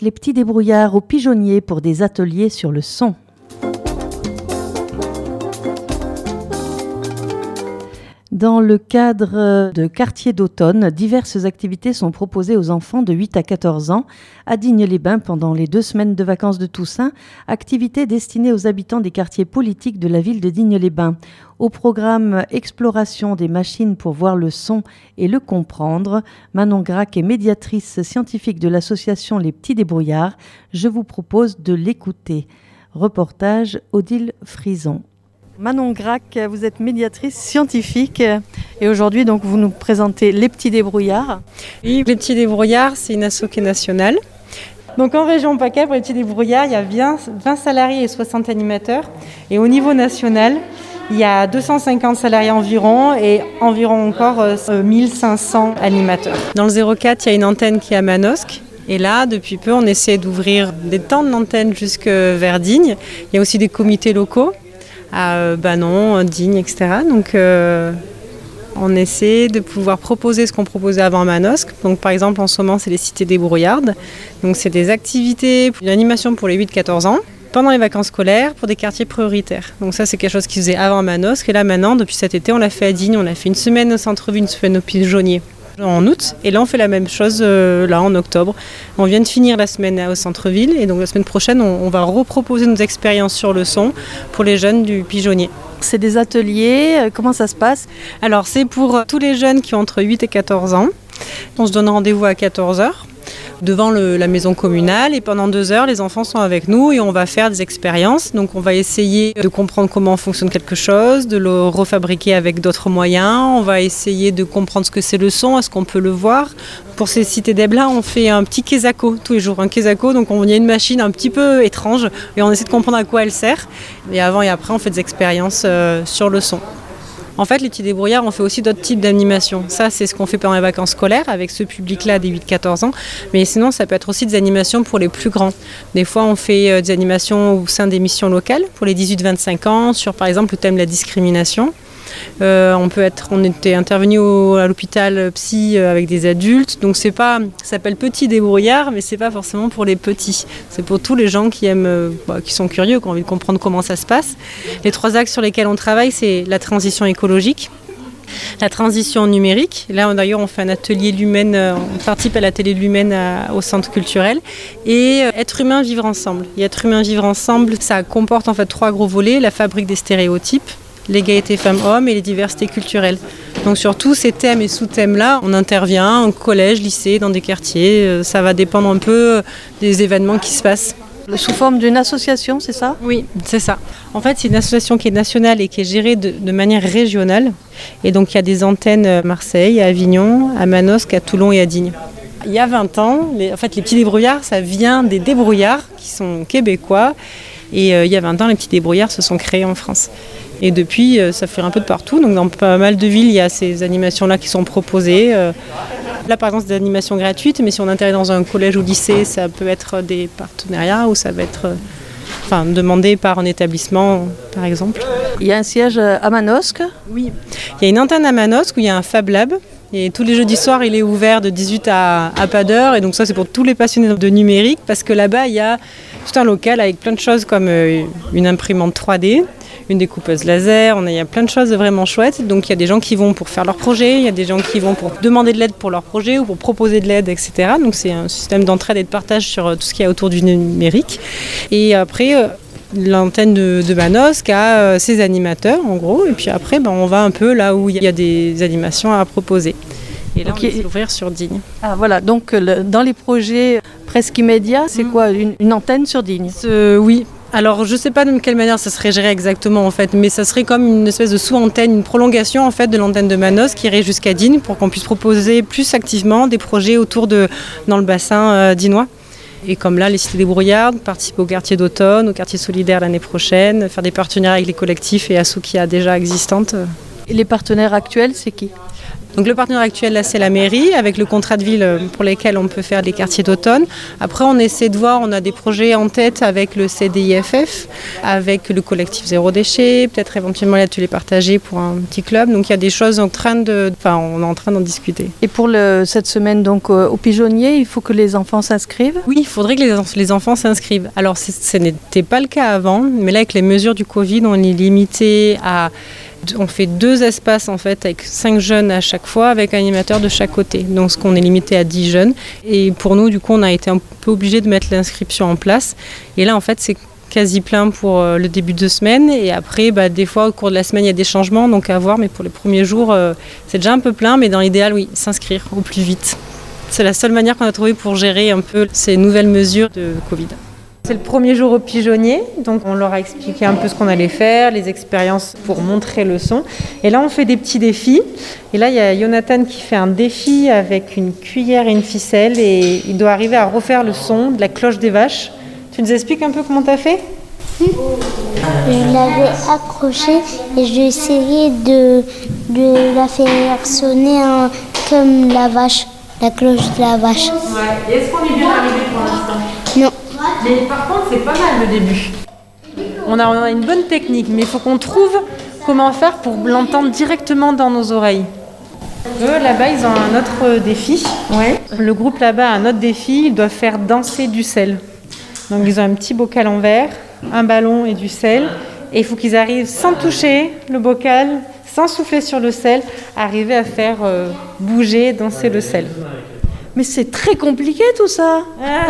Les petits débrouillards au pigeonnier pour des ateliers sur le son. Dans le cadre de Quartier d'automne, diverses activités sont proposées aux enfants de 8 à 14 ans à Digne-les-Bains pendant les 2 semaines de vacances de Toussaint, activités destinées aux habitants des quartiers politiques de la ville de Digne-les-Bains. Au programme Exploration des machines pour voir le son et le comprendre, Manon Grac est médiatrice scientifique de l'association Les Petits Débrouillards. Je vous propose de l'écouter. Reportage Odile Frison. Manon Grac, vous êtes médiatrice scientifique et aujourd'hui donc vous nous présentez Les Petits Débrouillards. Oui, Les Petits Débrouillards, c'est une asso qui est nationale. Donc en région PACA, pour Les Petits Débrouillards, il y a 20 salariés et 60 animateurs. Et au niveau national, il y a 250 salariés environ et environ encore 1500 animateurs. Dans le 04, il y a une antenne qui est à Manosque. Et là, depuis peu, on essaie d'ouvrir des temps de l'antenne jusque vers Digne. Il y a aussi des comités locaux à Banon, Digne, etc. Donc on essaie de pouvoir proposer ce qu'on proposait avant à Manosque. Donc par exemple en ce moment c'est les cités débrouillardes. Donc c'est des activités, une animation pour les 8-14 ans pendant les vacances scolaires pour des quartiers prioritaires. Donc ça c'est quelque chose qu'ils faisaient avant à Manosque et là maintenant depuis cet été on l'a fait à Digne, on a fait une semaine au centre-ville, une semaine au pigeonnier en août et là on fait la même chose là en octobre. On vient de finir la semaine au centre-ville et donc la semaine prochaine on va reproposer nos expériences sur le son pour les jeunes du pigeonnier. C'est des ateliers, comment ça se passe ? Alors c'est pour tous les jeunes qui ont entre 8 et 14 ans. On se donne rendez-vous à 14h devant la maison communale et pendant 2 heures les enfants sont avec nous et on va faire des expériences. Donc on va essayer de comprendre comment fonctionne quelque chose, de le refabriquer avec d'autres moyens. On va essayer de comprendre ce que c'est le son, est-ce qu'on peut le voir. Pour ces cités d'Ebla, on fait un petit kezako tous les jours. Un kezako, donc il y a une machine un petit peu étrange et on essaie de comprendre à quoi elle sert. Et avant et après, on fait des expériences sur le son. En fait, les petits débrouillards, on fait aussi d'autres types d'animations. Ça, c'est ce qu'on fait pendant les vacances scolaires avec ce public-là des 8-14 ans. Mais sinon, ça peut être aussi des animations pour les plus grands. Des fois, on fait des animations au sein des missions locales pour les 18-25 ans sur, par exemple, le thème de la discrimination. On était intervenu à l'hôpital psy avec des adultes, donc ça s'appelle Petits Débrouillards, mais c'est pas forcément pour les petits. C'est pour tous les gens qui aiment, qui sont curieux, qui ont envie de comprendre comment ça se passe. Les 3 axes sur lesquels on travaille, c'est la transition écologique, la transition numérique. Là, d'ailleurs, on fait un atelier Lumen, on participe à l'atelier Lumen au centre culturel. Et être humain, vivre ensemble. Et être humain, vivre ensemble, ça comporte en fait 3 gros volets, la fabrique des stéréotypes, l'égalité femmes-hommes et les diversités culturelles. Donc sur tous ces thèmes et sous-thèmes-là, on intervient en collège, lycée, dans des quartiers. Ça va dépendre un peu des événements qui se passent. Sous forme d'une association, c'est ça ? Oui, c'est ça. En fait, c'est une association qui est nationale et qui est gérée de manière régionale. Et donc il y a des antennes à Marseille, à Avignon, à Manosque, à Toulon et à Digne. Il y a 20 ans, les petits débrouillards, ça vient des débrouillards qui sont québécois. Et il y a 20 ans, les petits débrouillards se sont créés en France. Et depuis, ça fait un peu de partout. Donc dans pas mal de villes, il y a ces animations-là qui sont proposées. Là, par exemple, c'est des animations gratuites, mais si on intervient dans un collège ou lycée, ça peut être des partenariats ou ça va être demandé par un établissement, par exemple. Il y a un siège à Manosque ? Oui. Il y a une antenne à Manosque où il y a un Fab Lab. Et tous les jeudis soirs, il est ouvert de 18 à pas d'heure. Et donc ça, c'est pour tous les passionnés de numérique, parce que là-bas, il y a tout un local avec plein de choses comme une imprimante 3D, une découpeuse laser, il y a plein de choses vraiment chouettes. Donc il y a des gens qui vont pour faire leur projet, il y a des gens qui vont pour demander de l'aide pour leur projet ou pour proposer de l'aide, etc. Donc c'est un système d'entraide et de partage sur tout ce qu'il y a autour du numérique. Et après, l'antenne de Manosque a ses animateurs, en gros. Et puis après, on va un peu là où il y a des animations à proposer. Et là, on va s'ouvrir sur Digne. Ah voilà, donc dans les projets presque immédiats, c'est quoi une antenne sur Digne ? Oui. Alors, je ne sais pas de quelle manière ça serait géré exactement, en fait, mais ça serait comme une espèce de sous-antenne, une prolongation, en fait, de l'antenne de Manosque qui irait jusqu'à Digne pour qu'on puisse proposer plus activement des projets dans le bassin dinois. Et comme là, les cités débrouillardes, participer au quartier d'automne, au quartier solidaire l'année prochaine, faire des partenariats avec les collectifs et assos qui a déjà existantes. Et les partenaires actuels, c'est qui ? Donc le partenaire actuel, là, c'est la mairie, avec le contrat de ville pour lesquels on peut faire des quartiers d'automne. Après, on essaie de voir, on a des projets en tête avec le CDIFF, avec le collectif Zéro Déchet, peut-être éventuellement l'atelier partagé pour un petit club. Donc il y a des choses on est en train d'en discuter. Et pour cette semaine donc au Pigeonnier, il faut que les enfants s'inscrivent ? Oui, il faudrait que les enfants s'inscrivent. Alors ce n'était pas le cas avant, mais là avec les mesures du Covid, on est limité à... On fait 2 espaces en fait avec 5 jeunes à chaque fois avec un animateur de chaque côté. Donc ce qu'on est limité à 10 jeunes. Et pour nous, du coup, on a été un peu obligé de mettre l'inscription en place. Et là, en fait, c'est quasi plein pour le début de semaine. Et après, des fois, au cours de la semaine, il y a des changements, donc à voir. Mais pour les premiers jours, c'est déjà un peu plein. Mais dans l'idéal, oui, s'inscrire au plus vite. C'est la seule manière qu'on a trouvée pour gérer un peu ces nouvelles mesures de Covid. C'est le premier jour au Pigeonnier, donc on leur a expliqué un peu ce qu'on allait faire, les expériences pour montrer le son. Et là, on fait des petits défis. Et là, il y a Jonathan qui fait un défi avec une cuillère et une ficelle et il doit arriver à refaire le son de la cloche des vaches. Tu nous expliques un peu comment tu as fait ? Je l'avais accrochée et j'ai essayé de la faire sonner comme la vache, la cloche de la vache. Ouais. Et est-ce qu'on est bien arrivé pour l'instant ? Non. Mais par contre, c'est pas mal le début. On a une bonne technique, mais il faut qu'on trouve comment faire pour l'entendre directement dans nos oreilles. Eux, là-bas, ils ont un autre défi. Ouais. Le groupe là-bas a un autre défi, ils doivent faire danser du sel. Donc ils ont un petit bocal en verre, un ballon et du sel. Et il faut qu'ils arrivent sans toucher le bocal, sans souffler sur le sel, arriver à faire bouger, danser le sel. Mais c'est très compliqué tout ça.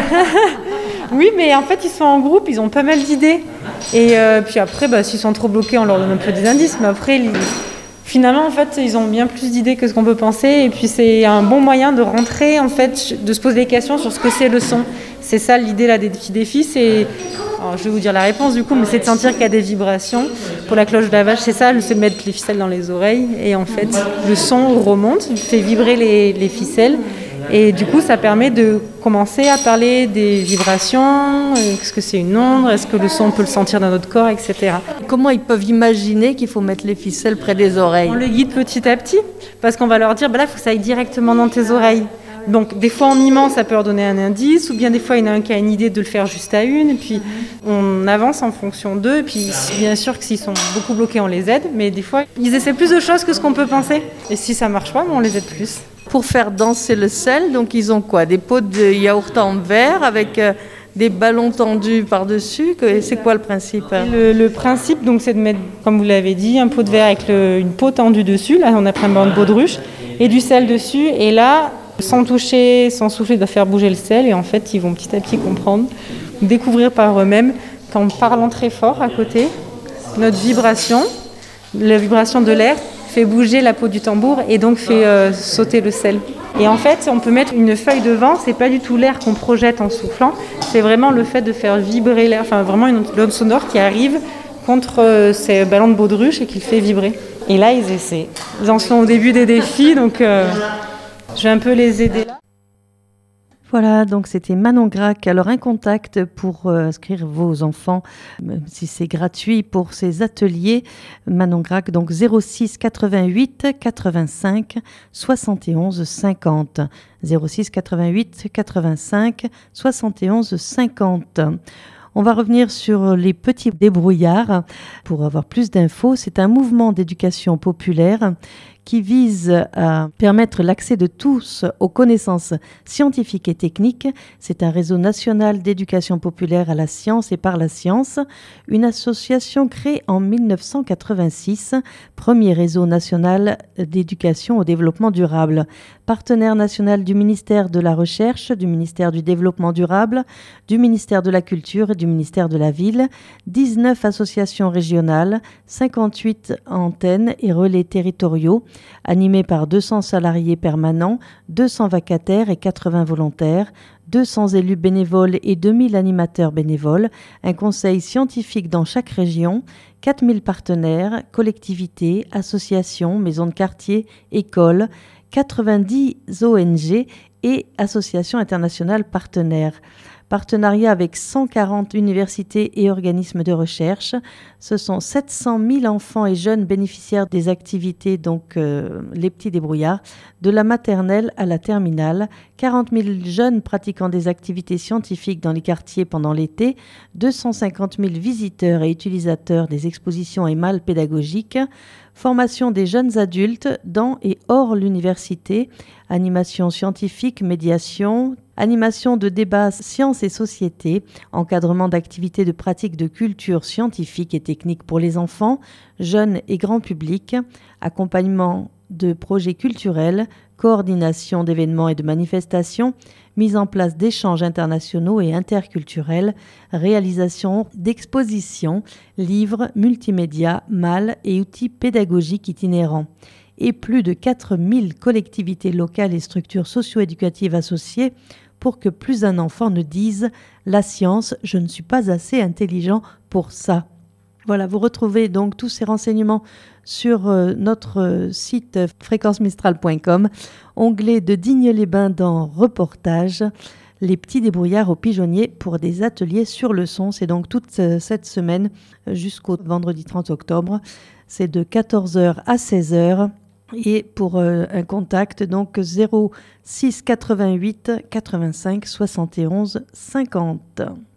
Oui, mais en fait, ils sont en groupe, ils ont pas mal d'idées. Et puis après, s'ils sont trop bloqués, on leur donne un peu des indices. Mais après, finalement, en fait, ils ont bien plus d'idées que ce qu'on peut penser. Et puis, c'est un bon moyen de rentrer, en fait, de se poser des questions sur ce que c'est le son. C'est ça l'idée là des petits défis. Alors, je vais vous dire la réponse du coup, mais c'est de sentir qu'il y a des vibrations. Pour la cloche de la vache, c'est ça, c'est de mettre les ficelles dans les oreilles. Et en fait, le son remonte, il fait vibrer les ficelles. Et du coup, ça permet de commencer à parler des vibrations, est-ce que c'est une onde, est-ce que le son on peut le sentir dans notre corps, etc. Comment ils peuvent imaginer qu'il faut mettre les ficelles près des oreilles ? On les guide petit à petit, parce qu'on va leur dire, là, il faut que ça aille directement dans tes oreilles. Donc, des fois, en mimant, ça peut leur donner un indice, ou bien des fois, il y en a un qui a une idée de le faire juste à une, et puis on avance en fonction d'eux, et puis bien sûr que s'ils sont beaucoup bloqués, on les aide, mais des fois, ils essaient plus de choses que ce qu'on peut penser. Et si ça marche pas, on les aide plus. Pour faire danser le sel, donc ils ont quoi ? Des pots de yaourt en verre avec des ballons tendus par-dessus. C'est quoi le principe ? Le principe, donc, c'est de mettre, comme vous l'avez dit, un pot de verre avec une peau tendue dessus. Là, on a pris un ballon de baudruche et du sel dessus. Et là, sans toucher, sans souffler, de faire bouger le sel. Et en fait, ils vont petit à petit comprendre, découvrir par eux-mêmes qu'en parlant très fort à côté, notre vibration, la vibration de l'air, fait bouger la peau du tambour et donc fait sauter le sel. Et en fait, on peut mettre une feuille de vent, c'est pas du tout l'air qu'on projette en soufflant, c'est vraiment le fait de faire vibrer l'air, enfin vraiment une onde sonore qui arrive contre ces ballons de baudruche et qui le fait vibrer. Et là, ils essaient. Ils en sont au début des défis, donc je vais un peu les aider là. Voilà, donc c'était Manon Grac. Alors un contact pour inscrire vos enfants, même si c'est gratuit pour ces ateliers. Manon Grac, donc 06 88 85 71 50. 06 88 85 71 50. On va revenir sur les petits débrouillards pour avoir plus d'infos. C'est un mouvement d'éducation populaire qui vise à permettre l'accès de tous aux connaissances scientifiques et techniques. C'est un réseau national d'éducation populaire à la science et par la science, une association créée en 1986, premier réseau national d'éducation au développement durable, partenaire national du ministère de la Recherche, du ministère du Développement durable, du ministère de la Culture et du ministère de la Ville, 19 associations régionales, 58 antennes et relais territoriaux, animés par 200 salariés permanents, 200 vacataires et 80 volontaires, 200 élus bénévoles et 2000 animateurs bénévoles, un conseil scientifique dans chaque région, 4000 partenaires, collectivités, associations, maisons de quartier, écoles, 90 ONG et associations internationales partenaires. Partenariat avec 140 universités et organismes de recherche. Ce sont 700 000 enfants et jeunes bénéficiaires des activités, les petits débrouillards, de la maternelle à la terminale. 40 000 jeunes pratiquant des activités scientifiques dans les quartiers pendant l'été. 250 000 visiteurs et utilisateurs des expositions et malles pédagogiques. Formation des jeunes adultes dans et hors l'université. Animation scientifique, médiation, animation de débats sciences et société, encadrement d'activités de pratique de culture scientifique et technique pour les enfants, jeunes et grand public, accompagnement de projets culturels, coordination d'événements et de manifestations, mise en place d'échanges internationaux et interculturels, réalisation d'expositions, livres, multimédia, malles et outils pédagogiques itinérants. Et plus de 4000 collectivités locales et structures socio-éducatives associées pour que plus d'un enfant ne dise « La science, je ne suis pas assez intelligent pour ça ». Voilà, vous retrouvez donc tous ces renseignements sur notre site fréquencemistral.com, onglet de Digne-les-Bains dans Reportage, les petits débrouillards aux pigeonniers pour des ateliers sur le son. C'est donc toute cette semaine jusqu'au vendredi 30 octobre. C'est de 14h à 16h. Et pour un contact, donc 06 88 85 71 50.